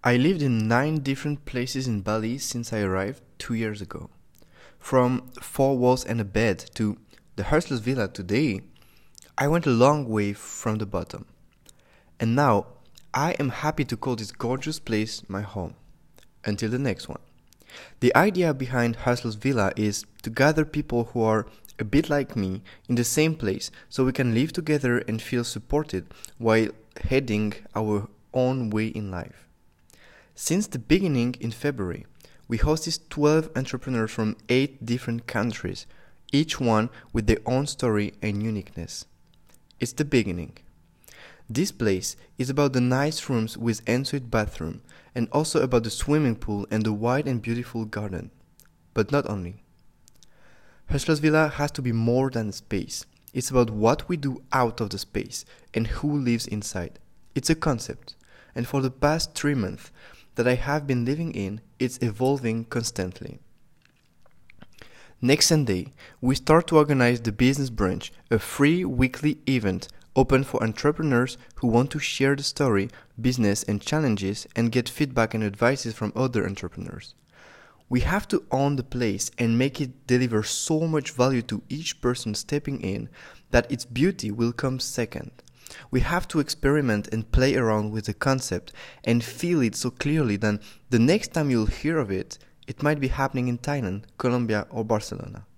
I lived in 9 different places in Bali since I arrived 2 years ago. From 4 walls and a bed to the Heartless Villa today, I went a long way from the bottom. And now, I am happy to call this gorgeous place my home. Until the next one. The idea behind Heartless Villa is to gather people who are a bit like me in the same place so we can live together and feel supported while heading our own way in life. Since the beginning in February, we hosted 12 entrepreneurs from 8 different countries, each one with their own story and uniqueness. It's the beginning. This place is about the nice rooms with ensuite bathroom and also about the swimming pool and the wide and beautiful garden. But not only. Heartless Villa has to be more than a space. It's about what we do out of the space and who lives inside. It's a concept. And for the past 3 months that I have been living in, it's evolving constantly. Next Sunday, we start to organize the Business Brunch, a free weekly event open for entrepreneurs who want to share the story, business and challenges and get feedback and advices from other entrepreneurs. We have to own the place and make it deliver so much value to each person stepping in that its beauty will come second. We have to experiment and play around with the concept and feel it so clearly that the next time you'll hear of it, it might be happening in Thailand, Colombia or Barcelona.